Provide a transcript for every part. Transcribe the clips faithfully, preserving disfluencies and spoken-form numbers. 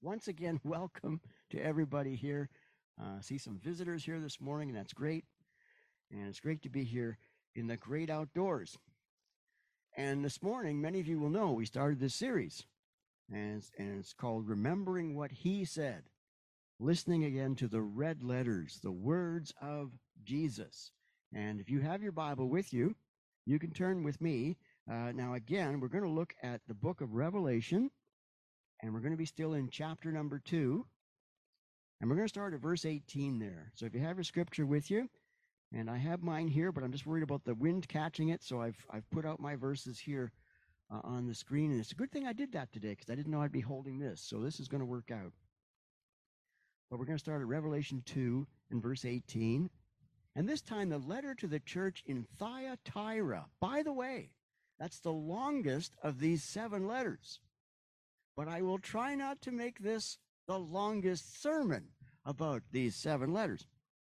once again, welcome to everybody here. Uh, see some visitors here this morning, and that's great. And it's great to be here in the great outdoors. And this morning, many of you will know we started this series, and it's, and it's called Remembering What He Said, listening again to the red letters, the words of Jesus. And if you have your Bible with you, you can turn with me. Uh, now, again, we're going to look at the book of Revelation, and we're going to be still in chapter number two. And we're going to start at verse eighteen there. So if you have your scripture with you, and I have mine here, but I'm just worried about the wind catching it, so I've, I've put out my verses here uh, on the screen. And it's a good thing I did that today, because I didn't know I'd be holding this. So this is going to work out. But we're going to start at Revelation two and verse eighteen. And this time, the letter to the church in Thyatira. By the way, that's the longest of these seven letters. But I will try not to make this the longest sermon about these seven letters.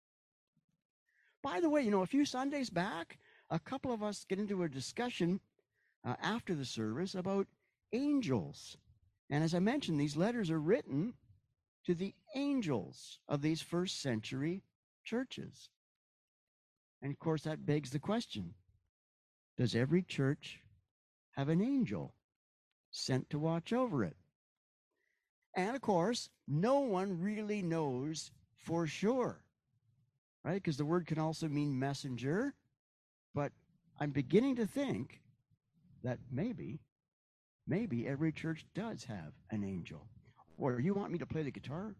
By the way, you know, a few Sundays back, a couple of us get into a discussion uh, after the service about angels. And as I mentioned, these letters are written to the angels of these first century churches. And of course, that begs the question, does every church have an angel sent to watch over it? And of course, no one really knows for sure, right? Because the word can also mean messenger. But I'm beginning to think that maybe, maybe every church does have an angel. Or you want me to play the guitar?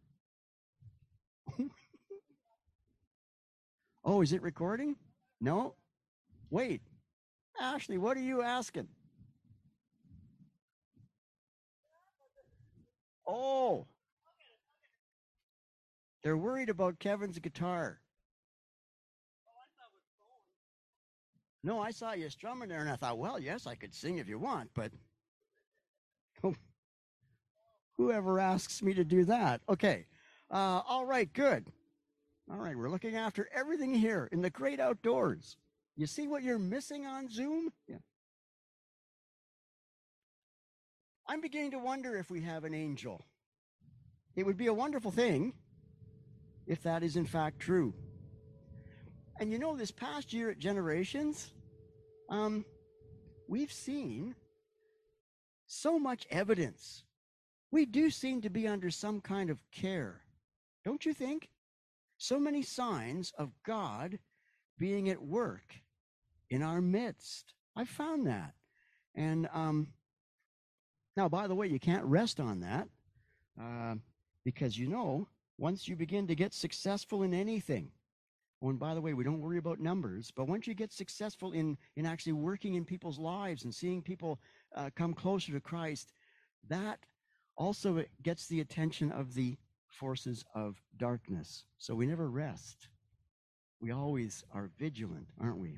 Oh, is it recording? No? Wait. Ashley, what are you asking? Oh. They're worried about Kevin's guitar. No, I saw you strumming there, and I thought, well, yes, I could sing if you want, but whoever asks me to do that. Okay. Uh, all right, good. All right, we're looking after everything here in the great outdoors. You see what you're missing on Zoom? Yeah. I'm beginning to wonder if we have an angel. It would be a wonderful thing if that is in fact true. And you know, this past year at Generations, um, we've seen so much evidence. We do seem to be under some kind of care, don't you think? So many signs of God being at work in our midst. I found that. And um, now, by the way, you can't rest on that uh, because, you know, once you begin to get successful in anything, oh, and by the way, we don't worry about numbers, but once you get successful in, in actually working in people's lives and seeing people uh, come closer to Christ, that also gets the attention of the forces of darkness. So we never rest. We always are vigilant, aren't we?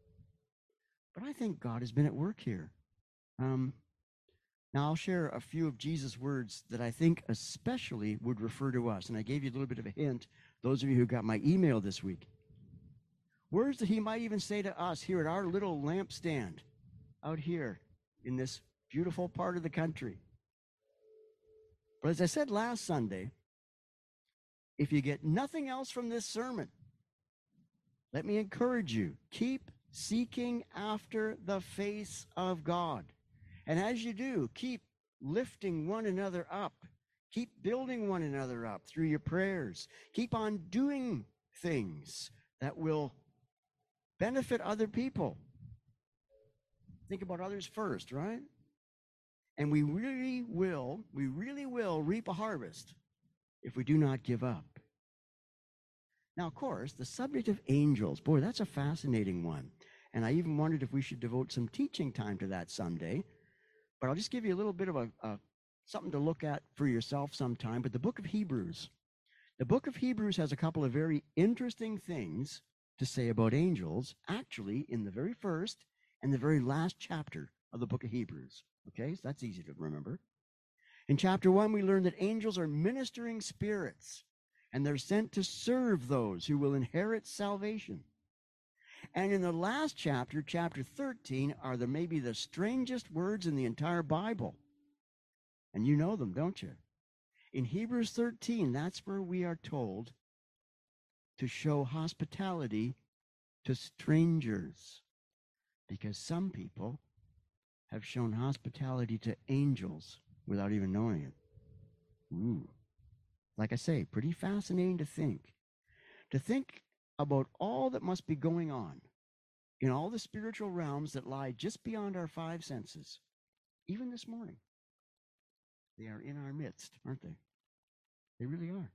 But I think God has been at work here. Um, now, I'll share a few of Jesus' words that I think especially would refer to us. And I gave you a little bit of a hint, those of you who got my email this week. Words that he might even say to us here at our little lampstand out here in this beautiful part of the country. But as I said last Sunday, if you get nothing else from this sermon, let me encourage you, keep seeking after the face of God. And as you do, keep lifting one another up. Keep building one another up through your prayers. Keep on doing things that will benefit other people. Think about others first, right? And we really will, we really will reap a harvest if we do not give up. Now, of course, the subject of angels, boy, that's a fascinating one. And I even wondered if we should devote some teaching time to that someday. But I'll just give you a little bit of a, a something to look at for yourself sometime. But the book of Hebrews, the book of Hebrews has a couple of very interesting things to say about angels, actually in the very first and the very last chapter of the book of Hebrews. Okay, so that's easy to remember. In chapter one, we learn that angels are ministering spirits, and they're sent to serve those who will inherit salvation. And in the last chapter, chapter thirteen, are the maybe the strangest words in the entire Bible. And you know them, don't you? In Hebrews thirteen, that's where we are told to show hospitality to strangers, because some people have shown hospitality to angels without even knowing it. Ooh. Like I say, pretty fascinating to think. To think about all that must be going on in all the spiritual realms that lie just beyond our five senses, even this morning. They are in our midst, aren't they? They really are.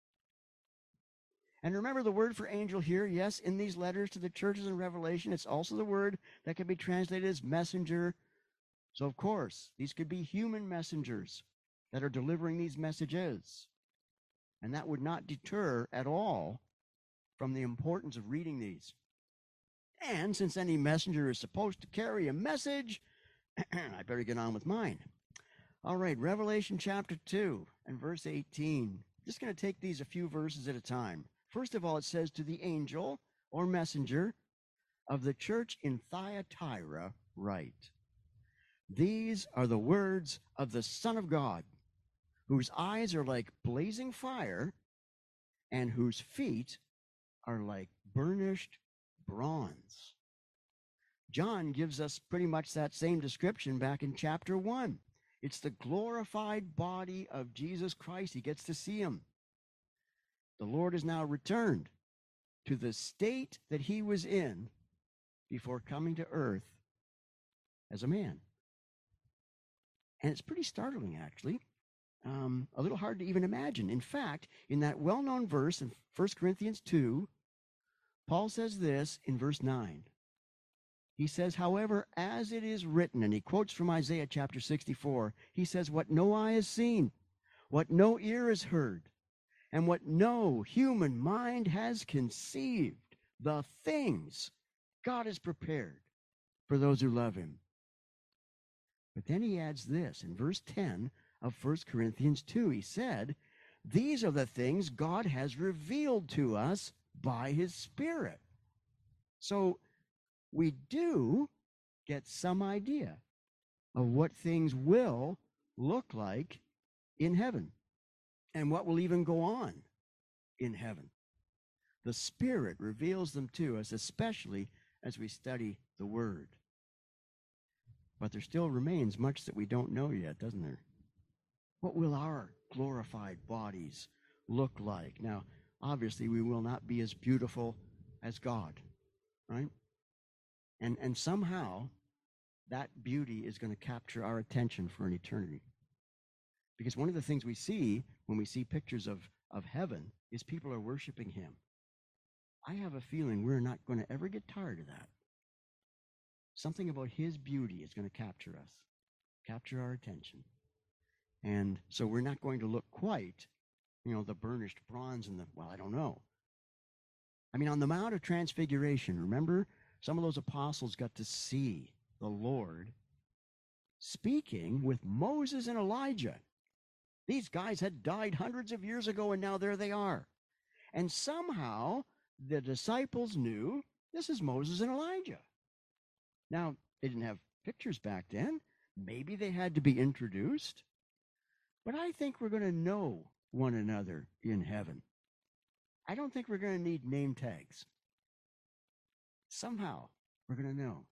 And remember the word for angel here, yes, in these letters to the churches in Revelation, it's also the word that can be translated as messenger. So, of course, these could be human messengers that are delivering these messages. And that would not deter at all from the importance of reading these. And since any messenger is supposed to carry a message, I better get on with mine. All right, Revelation chapter two and verse eighteen. Just going to take these a few verses at a time. First of all, it says, to the angel or messenger of the church in Thyatira write, these are the words of the Son of God, whose eyes are like blazing fire and whose feet are like burnished bronze. John gives us pretty much that same description back in chapter one. It's the glorified body of Jesus Christ. He gets to see him. The Lord is now returned to the state that he was in before coming to earth as a man. And it's pretty startling, actually. Um, a little hard to even imagine. In fact, in that well-known verse in First Corinthians two, Paul says this in verse nine. He says, however, as it is written, and he quotes from Isaiah chapter sixty-four, he says, what no eye has seen, what no ear has heard, and what no human mind has conceived, the things God has prepared for those who love him. But then he adds this in verse ten of First Corinthians two. He said, these are the things God has revealed to us by his Spirit. So we do get some idea of what things will look like in heaven and what will even go on in heaven. The Spirit reveals them to us, especially as we study the Word. But there still remains much that we don't know yet, doesn't there? What will our glorified bodies look like? Now, obviously, we will not be as beautiful as God, right? And, and somehow, that beauty is going to capture our attention for an eternity. Because one of the things we see when we see pictures of, of heaven is people are worshiping him. I have a feeling we're not going to ever get tired of that. Something about his beauty is going to capture us, capture our attention. And so we're not going to look quite, you know, the burnished bronze and the, well, I don't know. I mean, on the Mount of Transfiguration, remember, some of those apostles got to see the Lord speaking with Moses and Elijah. These guys had died hundreds of years ago, and now there they are. And somehow the disciples knew this is Moses and Elijah. Now, they didn't have pictures back then. Maybe they had to be introduced. But I think we're going to know one another in heaven. I don't think we're going to need name tags. Somehow, we're going to know.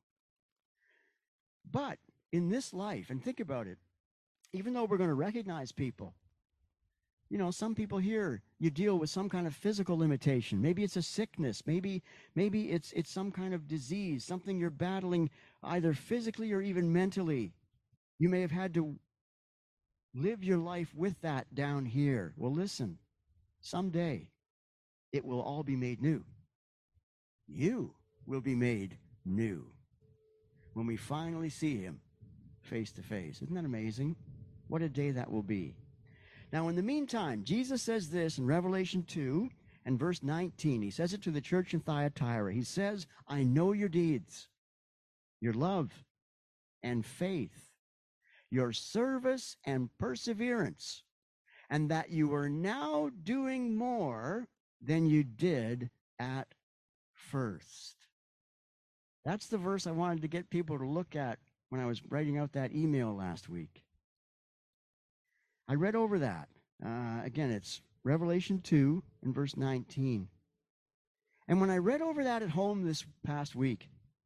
But in this life, and think about it, even though we're going to recognize people, you know, some people here, you deal with some kind of physical limitation. Maybe it's a sickness. Maybe maybe it's it's some kind of disease, something you're battling either physically or even mentally. You may have had to live your life with that down here. Well, listen, someday it will all be made new. You will be made new when we finally see him face to face. Isn't that amazing? What a day that will be. Now, in the meantime, Jesus says this in Revelation two and verse nineteen. He says it to the church in Thyatira. He says, I know your deeds, your love and faith, your service and perseverance, and that you are now doing more than you did at first. That's the verse I wanted to get people to look at when I was writing out that email last week. I read over that, Uh, again, it's Revelation two and verse nineteen. And when I read over that at home this past week,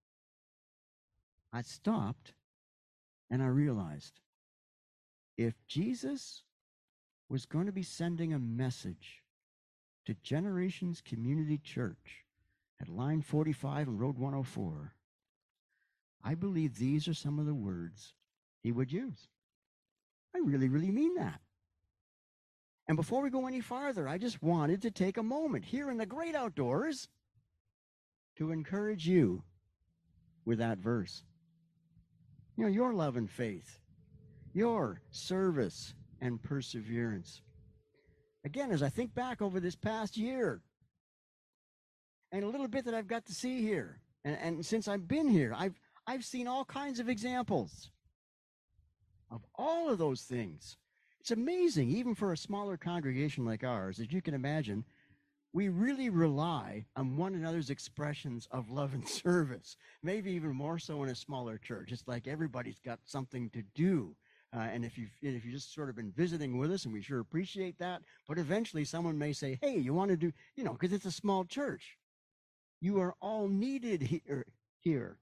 I stopped and I realized if Jesus was going to be sending a message to Generations Community Church at line forty-five and Road one oh four, I believe these are some of the words he would use. I really, really mean that. And before we go any farther, I just wanted to take a moment here in the great outdoors to encourage you with that verse. You know, your love and faith, your service and perseverance. Again, as I think back over this past year and a little bit that I've got to see here, and, and since I've been here, I've I've seen all kinds of examples of all of those things. It's amazing, even for a smaller congregation like ours, as you can imagine, we really rely on one another's expressions of love and service, maybe even more so in a smaller church. It's like everybody's got something to do. Uh, and if you've, if you've just sort of been visiting with us, and we sure appreciate that, but eventually someone may say, hey, you want to do, you know, because it's a small church. You are all needed here. here.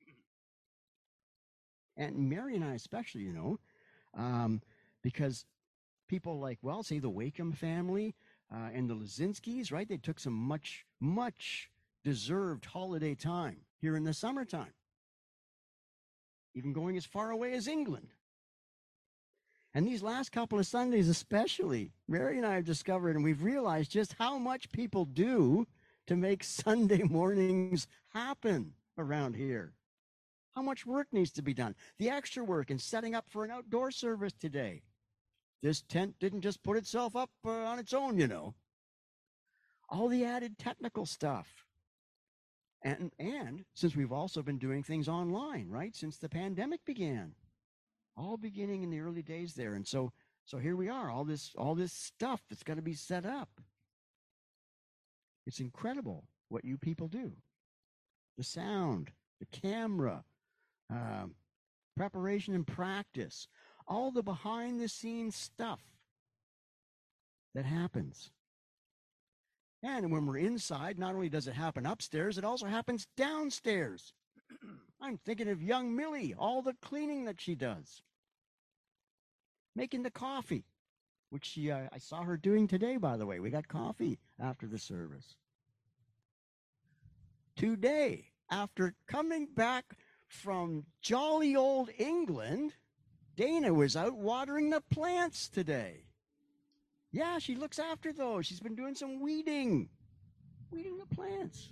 And Mary and I especially, you know, um, because people like, well, say the Wakeham family uh, and the Lazinskis, right? They took some much, much deserved holiday time here in the summertime, even going as far away as England. And these last couple of Sundays especially, Mary and I have discovered, and we've realized just how much people do to make Sunday mornings happen around here. How much work needs to be done. The extra work in setting up for an outdoor service today. This tent didn't just put itself up uh, on its own, you know. All the added technical stuff. And, and since we've also been doing things online, right, since the pandemic began. All beginning in the early days there. And so so here we are, all this all this stuff that's got to be set up. It's incredible what you people do. The sound, the camera, um, preparation and practice, all the behind the scenes stuff that happens. And when we're inside, not only does it happen upstairs, it also happens downstairs. I'm thinking of young Millie, all the cleaning that she does. Making the coffee, which she, uh, I saw her doing today, by the way. We got coffee after the service. Today, after coming back from jolly old England, Dana was out watering the plants today. Yeah, she looks after those. She's been doing some weeding, weeding the plants.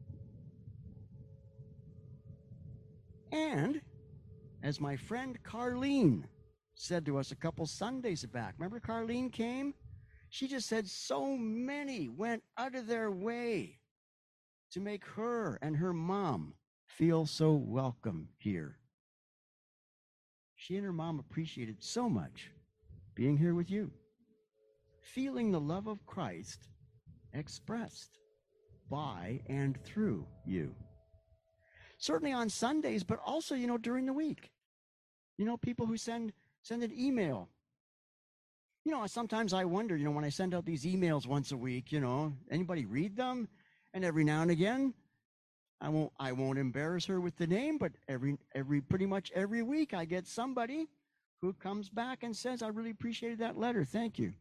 And as my friend Carlene said to us a couple Sundays back, remember Carlene came? She just said so many went out of their way to make her and her mom feel so welcome here. She and her mom appreciated so much being here with you, feeling the love of Christ expressed by and through you. Certainly on Sundays, but also, you know, during the week. You know, people who send send an email. You know, sometimes I wonder, you know, when I send out these emails once a week, you know, anybody read them? And every now and again, I won't I won't embarrass her with the name, but every every pretty much every week I get somebody who comes back and says, I really appreciated that letter. Thank you.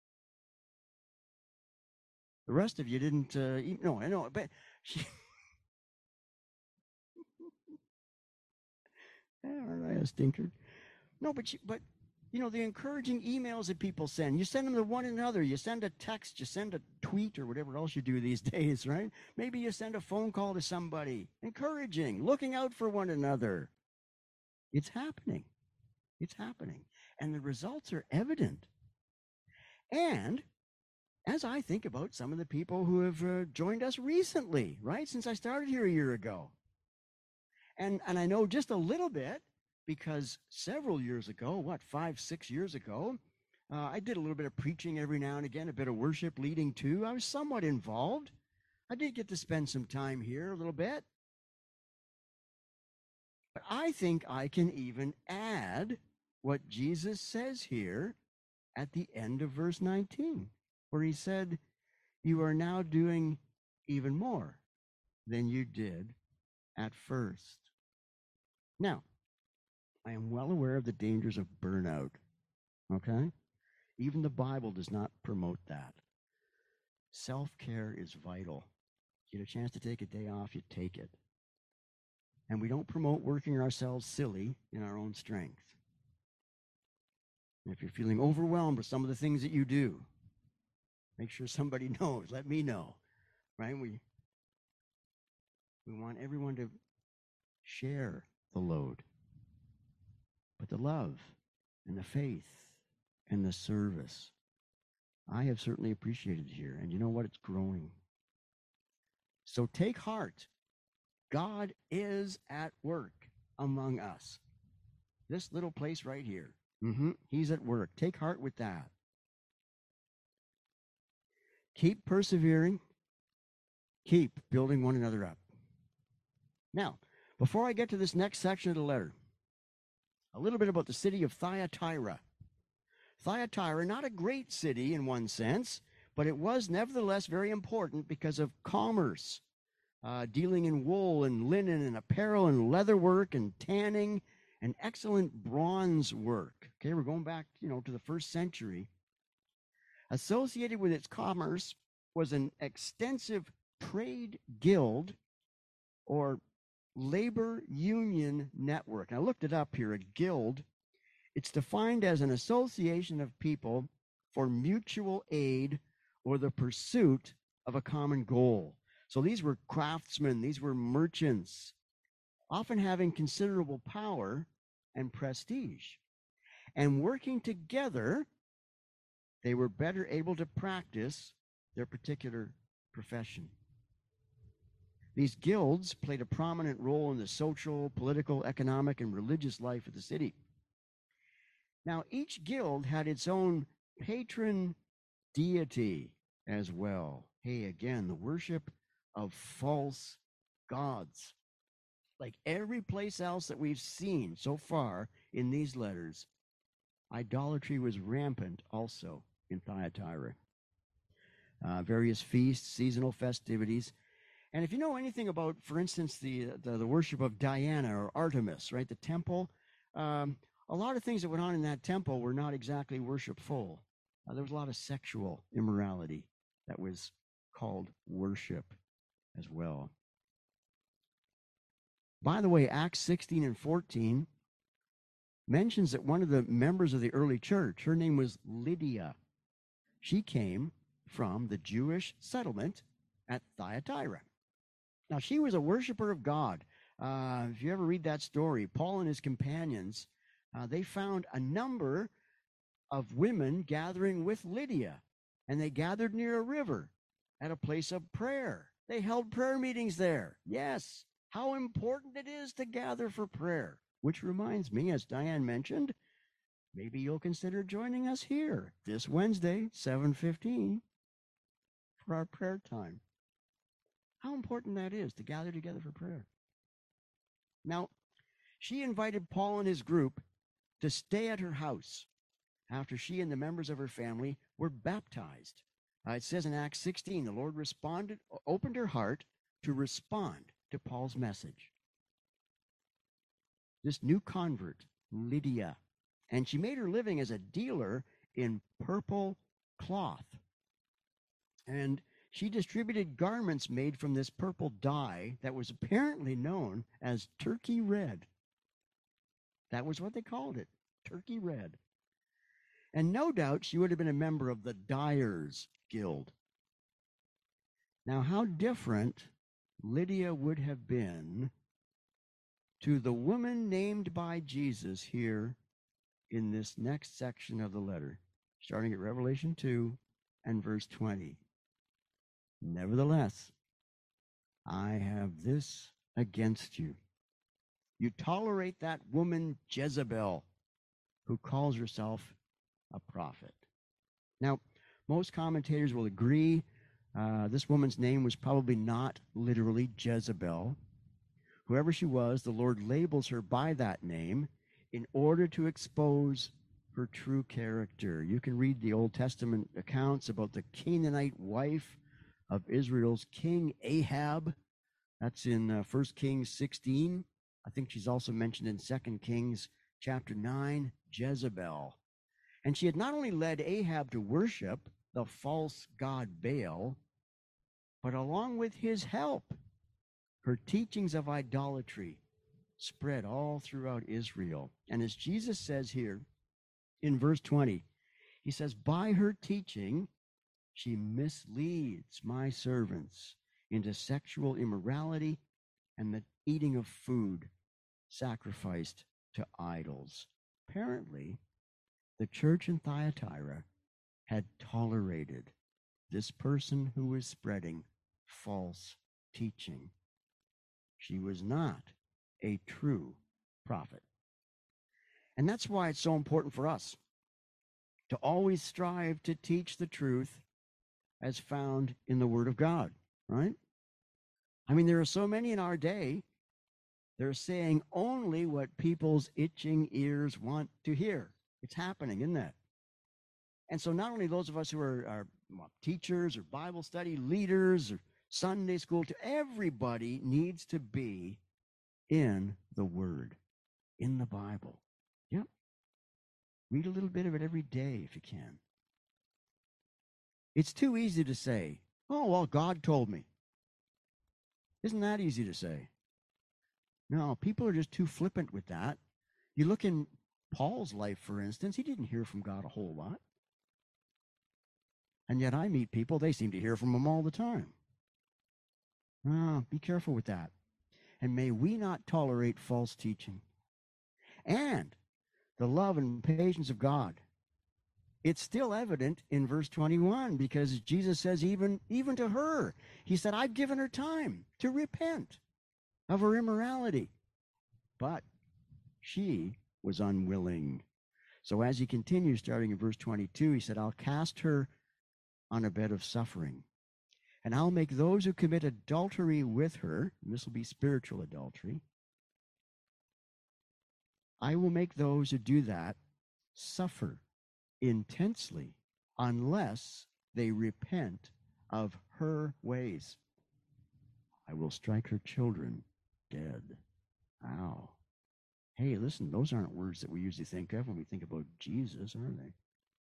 The rest of you didn't, uh, eat, no, I know, but she, yeah, all right, a stinker. No, but you, but you know, the encouraging emails that people send, you send them to one another. You send a text, you send a tweet, or whatever else you do these days, right? Maybe you send a phone call to somebody, encouraging, looking out for one another. It's happening. It's happening. And the results are evident. And as I think about some of the people who have uh, joined us recently, right, since I started here a year ago, and and I know just a little bit, because several years ago, what, five, six years ago, uh, I did a little bit of preaching every now and again, a bit of worship leading too. I was somewhat involved. I did get to spend some time here a little bit. But I think I can even add what Jesus says here at the end of verse nineteen, where he said, you are now doing even more than you did at first. Now, I am well aware of the dangers of burnout, okay? Even the Bible does not promote that. Self-care is vital. You get a chance to take a day off, you take it. And we don't promote working ourselves silly in our own strength. And if you're feeling overwhelmed with some of the things that you do, make sure somebody knows. Let me know, right? We, we want everyone to share the load. But the love and the faith and the service, I have certainly appreciated here. And you know what? It's growing. So take heart. God is at work among us. This little place right here. Mm-hmm, he's at work. Take heart with that. Keep persevering. Keep building one another up. Now, before I get to this next section of the letter, a little bit about the city of Thyatira. Thyatira, not a great city in one sense, but it was nevertheless very important because of commerce, uh, dealing in wool and linen and apparel and leatherwork and tanning and excellent bronze work. Okay, we're going back, you know, to the first century. Associated with its commerce was an extensive trade guild or labor union network. I looked it up here, a guild. It's defined as an association of people for mutual aid or the pursuit of a common goal. So these were craftsmen, these were merchants, often having considerable power and prestige. And working together, they were better able to practice their particular profession. These guilds played a prominent role in the social, political, economic, and religious life of the city. Now, each guild had its own patron deity as well. Hey, again, the worship of false gods. Like every place else that we've seen so far in these letters, idolatry was rampant also in Thyatira. Uh, various feasts, seasonal festivities. And if you know anything about, for instance, the, the, the worship of Diana or Artemis, right, the temple, um, a lot of things that went on in that temple were not exactly worshipful. Uh, there was a lot of sexual immorality that was called worship as well. By the way, Acts sixteen and fourteen mentions that one of the members of the early church, her name was Lydia. She came from the Jewish settlement at Thyatira. Now, she was a worshiper of God. Uh, if you ever read that story, Paul and his companions, uh, they found a number of women gathering with Lydia, and they gathered near a river at a place of prayer. They held prayer meetings there. Yes, how important it is to gather for prayer, which reminds me, as Diane mentioned, maybe you'll consider joining us here this Wednesday, seven fifteen, for our prayer time. How important that is to gather together for prayer. Now, she invited Paul and his group to stay at her house after she and the members of her family were baptized. Uh, it says in Acts sixteen, the Lord responded, opened her heart to respond to Paul's message. This new convert, Lydia, and she made her living as a dealer in purple cloth. And she distributed garments made from this purple dye that was apparently known as turkey red. That was what they called it, turkey red. And no doubt she would have been a member of the Dyers Guild. Now, how different Lydia would have been to the woman named by Jesus here in this next section of the letter, starting at Revelation two and verse twenty. Nevertheless, I have this against you. You tolerate that woman Jezebel, who calls herself a prophet. Now, most commentators will agree uh, this woman's name was probably not literally Jezebel. Whoever she was, the Lord labels her by that name in order to expose her true character. You can read the Old Testament accounts about the Canaanite wife of Israel's king Ahab. That's in uh, First Kings sixteen. I think she's also mentioned in Second Kings chapter nine, Jezebel. And she had not only led Ahab to worship the false god Baal, but along with his help, her teachings of idolatry spread all throughout Israel. And as Jesus says here in verse twenty, he says, by her teaching, she misleads my servants into sexual immorality and the eating of food sacrificed to idols. Apparently, the church in Thyatira had tolerated this person who was spreading false teaching. She was not a true prophet. And that's why it's so important for us to always strive to teach the truth as found in the Word of God, right? I mean, there are so many in our day, they're saying only what people's itching ears want to hear. It's happening, isn't it? And so not only those of us who are, are well, teachers or Bible study leaders or Sunday school, to everybody needs to be in the Word, in the Bible. Yep. Read a little bit of it every day if you can. It's too easy to say, oh, well, God told me. Isn't that easy to say? No, people are just too flippant with that. You look in Paul's life, for instance, he didn't hear from God a whole lot. And yet I meet people, they seem to hear from him all the time. Ah, be careful with that. And may we not tolerate false teaching. And the love and patience of God, it's still evident in verse twenty-one, because Jesus says even, even to her, he said, I've given her time to repent of her immorality. But she was unwilling. So as he continues, starting in verse twenty-two, he said, I'll cast her on a bed of suffering, and I'll make those who commit adultery with her, and this will be spiritual adultery, I will make those who do that suffer intensely unless they repent of her ways. I will strike her children dead. Ow. Hey, listen, those aren't words that we usually think of when we think about Jesus, are they?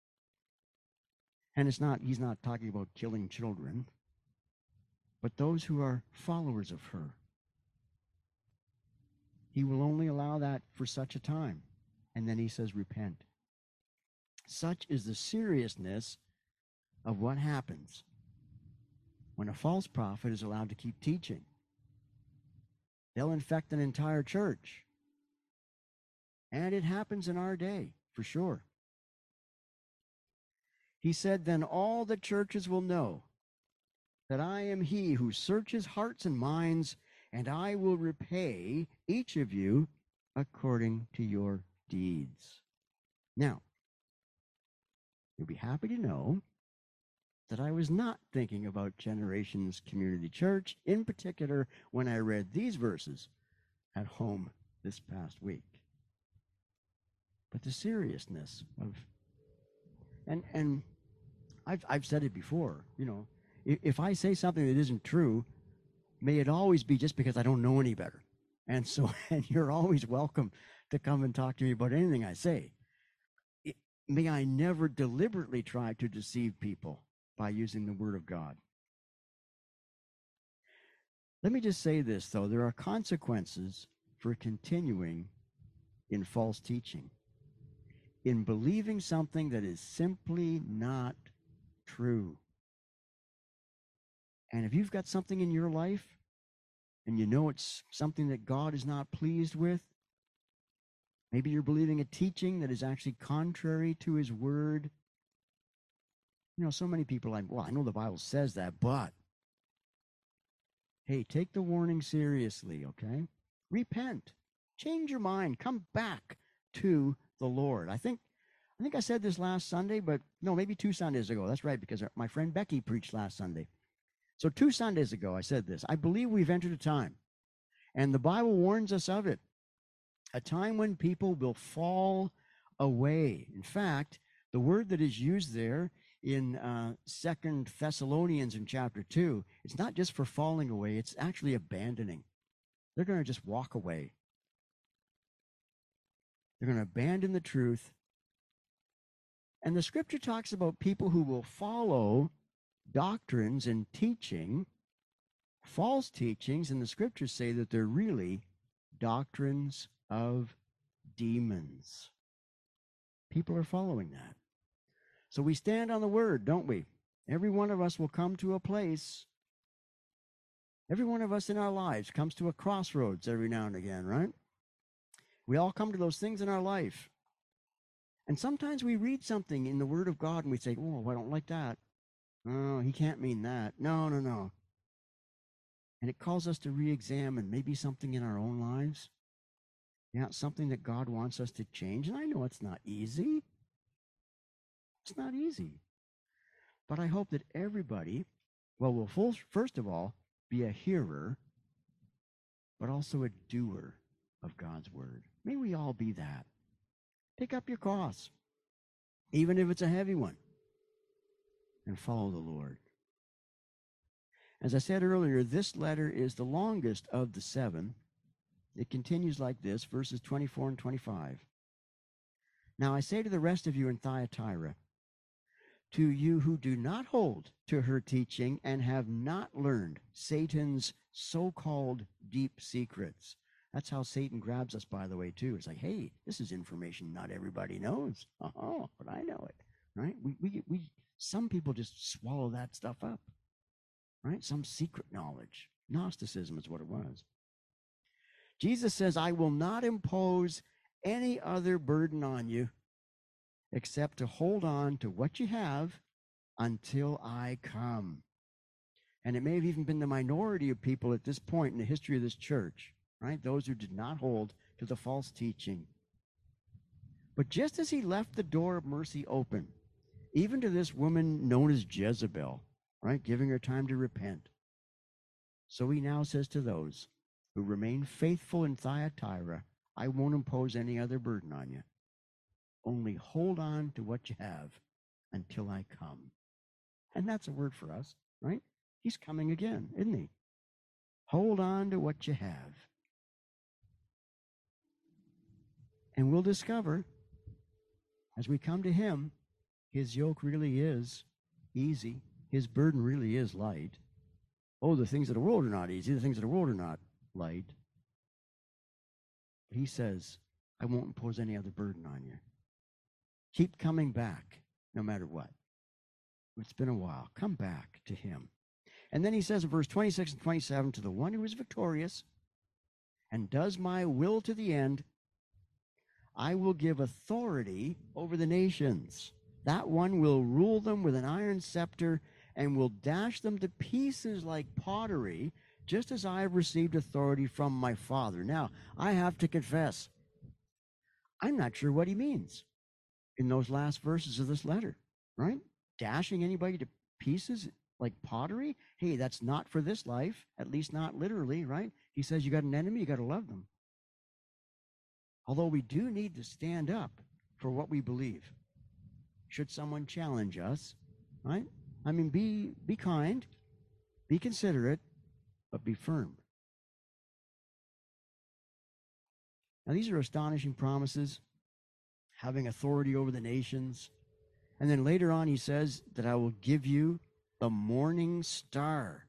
And it's not, he's not talking about killing children, but those who are followers of her. He will only allow that for such a time. And then he says, repent. Such is the seriousness of what happens when a false prophet is allowed to keep teaching. They'll infect an entire church. And it happens in our day, for sure. He said, then all the churches will know that I am he who searches hearts and minds, and I will repay each of you according to your deeds. Now, you'll be happy to know that I was not thinking about Generations Community Church, in particular when I read these verses at home this past week. But the seriousness of, and and I've I've said it before, you know, if, if I say something that isn't true, may it always be just because I don't know any better. And so, and you're always welcome to come and talk to me about anything I say. It, may I never deliberately try to deceive people by using the Word of God. Let me just say this, though. There are consequences for continuing in false teaching, in believing something that is simply not true. And if you've got something in your life and you know it's something that God is not pleased with, maybe you're believing a teaching that is actually contrary to his word. You know, so many people are like, well, I know the Bible says that, but hey, take the warning seriously, okay? Repent. Change your mind. Come back to the Lord. I think I think I said this last Sunday, but no, maybe two Sundays ago. That's right, because my friend Becky preached last Sunday. So two Sundays ago, I said this. I believe we've entered a time, and the Bible warns us of it, a time when people will fall away. In fact, the word that is used there in uh, Second Thessalonians in chapter two, it's not just for falling away, it's actually abandoning. They're going to just walk away. They're going to abandon the truth. And the scripture talks about people who will follow doctrines and teaching, false teachings, and the scriptures say that they're really doctrines of demons. People are following that. So we stand on the word, don't we? Every one of us will come to a place. Every one of us in our lives comes to a crossroads every now and again, right? We all come to those things in our life. And sometimes we read something in the Word of God and we say, oh, I don't like that. Oh, he can't mean that. No, no, no. And it calls us to re-examine maybe something in our own lives. Yeah, something that God wants us to change. And I know it's not easy. It's not easy. But I hope that everybody, well, will full, first of all, be a hearer, but also a doer of God's word. May we all be that. Pick up your cross, even if it's a heavy one, and follow the Lord. As I said earlier, this letter is the longest of the seven. It continues like this, verses twenty-four and twenty-five. Now I say to the rest of you in Thyatira, to you who do not hold to her teaching and have not learned Satan's so-called deep secrets. That's how Satan grabs us, by the way, too. It's like, hey, this is information not everybody knows. Oh, but I know it, right? We, we, we, some people just swallow that stuff up, right? Some secret knowledge. Gnosticism is what it was. Jesus says, I will not impose any other burden on you except to hold on to what you have until I come. And it may have even been the minority of people at this point in the history of this church, right? Those who did not hold to the false teaching. But just as he left the door of mercy open, even to this woman known as Jezebel, right, giving her time to repent, so he now says to those who remain faithful in Thyatira, I won't impose any other burden on you. Only hold on to what you have until I come. And that's a word for us, right? He's coming again, isn't he? Hold on to what you have. And we'll discover, as we come to him, his yoke really is easy. His burden really is light. Oh, the things of the world are not easy. The things of the world are not light. But he says, I won't impose any other burden on you. Keep coming back, no matter what. It's been a while. Come back to him. And then he says in verse twenty-six and twenty-seven, to the one who is victorious and does my will to the end, I will give authority over the nations. That one will rule them with an iron scepter and will dash them to pieces like pottery, just as I have received authority from my Father. Now, I have to confess, I'm not sure what he means in those last verses of this letter, right? Dashing anybody to pieces like pottery? Hey, that's not for this life, at least not literally, right? He says you got an enemy, you got to love them. Although we do need to stand up for what we believe. Should someone challenge us, right? I mean, be be kind, be considerate, but be firm. Now, these are astonishing promises, having authority over the nations. And then later on, he says that I will give you the morning star.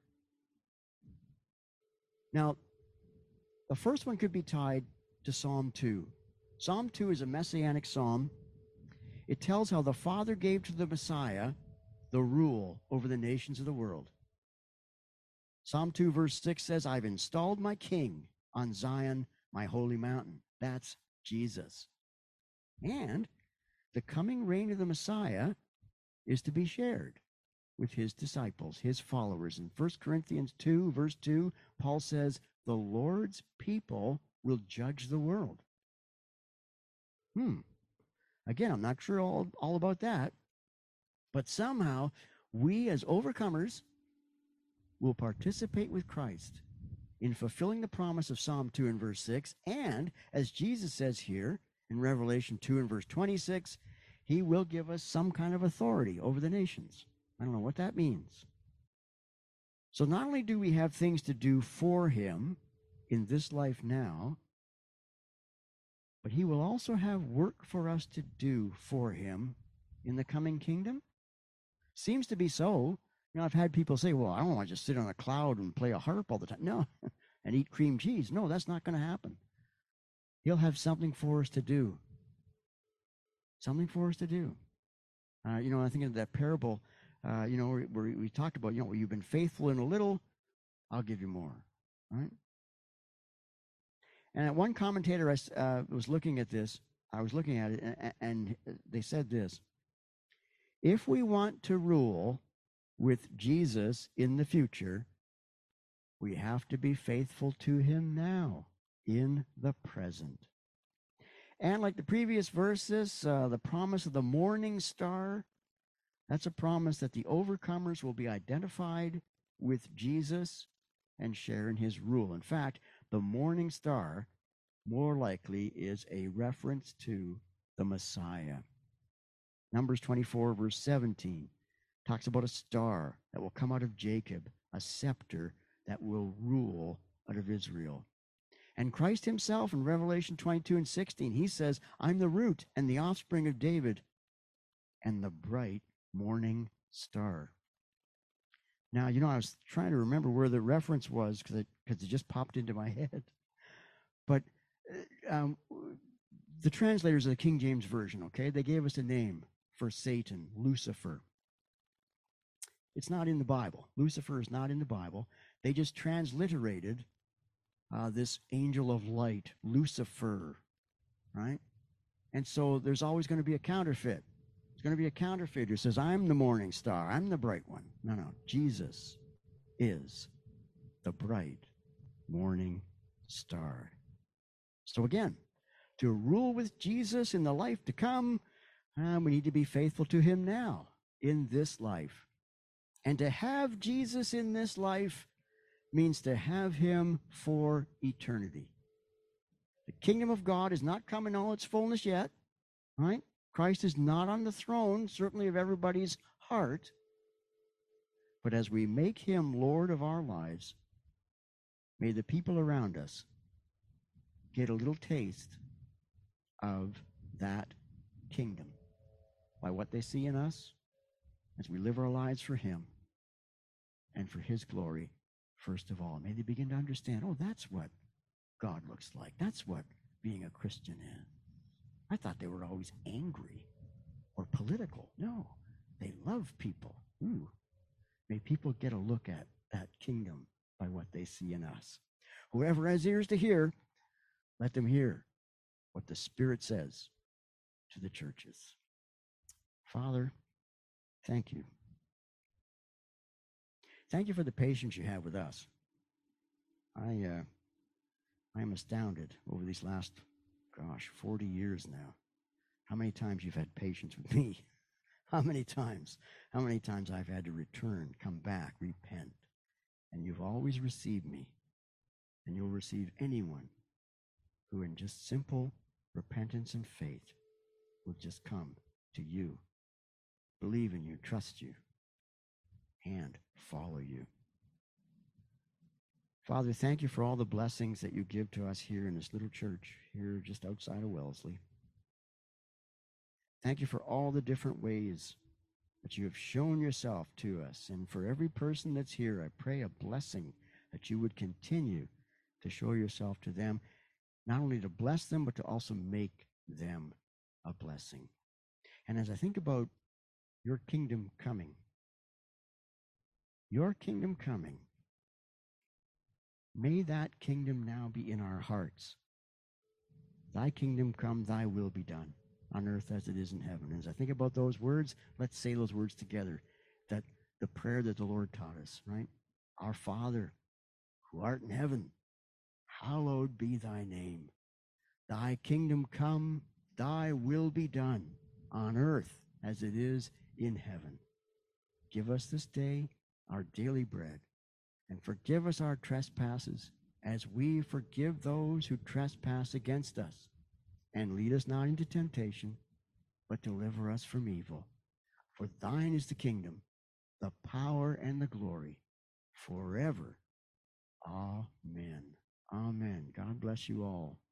Now, the first one could be tied to Psalm two. Psalm two is a messianic psalm. It tells how the Father gave to the Messiah the rule over the nations of the world. Psalm two verse six says, I've installed my king on Zion, my holy mountain. That's Jesus. And the coming reign of the Messiah is to be shared with his disciples, his followers. In First Corinthians two, verse two, Paul says, the Lord's people will judge the world. Hmm. Again, I'm not sure all, all about that, but somehow we as overcomers will participate with Christ in fulfilling the promise of Psalm two and verse six, and as Jesus says here, in Revelation two and verse twenty-six, he will give us some kind of authority over the nations. I don't know what that means. So not only do we have things to do for him in this life now, but he will also have work for us to do for him in the coming kingdom. Seems to be so. You know, I've had people say, well, I don't want to just sit on a cloud and play a harp all the time. No, and eat cream cheese. No, that's not going to happen. He'll have something for us to do. Something for us to do. Uh, you know, I think of that parable, uh, you know, where, where we talked about, you know, you've been faithful in a little, I'll give you more, right? And one commentator I uh, was looking at this, I was looking at it, and, and they said this: if we want to rule with Jesus in the future, we have to be faithful to him now, in the present. And like the previous verses, uh, the promise of the morning star, that's a promise that the overcomers will be identified with Jesus and share in his rule. In fact, the morning star more likely is a reference to the Messiah. Numbers twenty-four, verse seventeen, talks about a star that will come out of Jacob, a scepter that will rule out of Israel. And Christ himself in Revelation twenty-two and sixteen, he says, I'm the root and the offspring of David and the bright morning star. Now, you know, I was trying to remember where the reference was because it, because it just popped into my head. But um, the translators of the King James Version, okay, they gave us a name for Satan, Lucifer. It's not in the Bible. Lucifer is not in the Bible. They just transliterated uh, this angel of light, Lucifer, right? And so there's always going to be a counterfeit. There's going to be a counterfeit who says, I'm the morning star. I'm the bright one. No, no. Jesus is the bright morning star. So again, to rule with Jesus in the life to come, uh, we need to be faithful to him now in this life. And to have Jesus in this life means to have him for eternity. The kingdom of God is not come in all its fullness yet, right? Christ is not on the throne, certainly of everybody's heart. But as we make him Lord of our lives, may the people around us get a little taste of that kingdom by what they see in us as we live our lives for him and for his glory, first of all. May they begin to understand, oh, that's what God looks like. That's what being a Christian is. I thought they were always angry or political. No, they love people. Ooh, may people get a look at that kingdom by what they see in us. Whoever has ears to hear, let them hear what the Spirit says to the churches. Father, thank you. Thank you for the patience you have with us. I, uh, I am astounded over these last, gosh, forty years now. How many times you've had patience with me? How many times? How many times I've had to return, come back, repent. And you've always received me. And you'll receive anyone who in just simple repentance and faith will just come to you, believe in you, trust you, and follow you. Father, thank you for all the blessings that you give to us here in this little church here just outside of Wellesley. Thank you for all the different ways that you have shown yourself to us. And for every person that's here, I pray a blessing that you would continue to show yourself to them, not only to bless them, but to also make them a blessing. And as I think about your kingdom coming, your kingdom coming, may that kingdom now be in our hearts. Thy kingdom come, thy will be done on earth as it is in heaven. As I think about those words, let's say those words together. That the prayer that the Lord taught us, right? Our Father, who art in heaven, hallowed be thy name. Thy kingdom come, thy will be done on earth as it is in heaven. Give us this day our daily bread, and forgive us our trespasses as we forgive those who trespass against us. and lead us not into temptation, but deliver us from evil. For thine is the kingdom, the power, and the glory forever. Amen. Amen. God bless you all.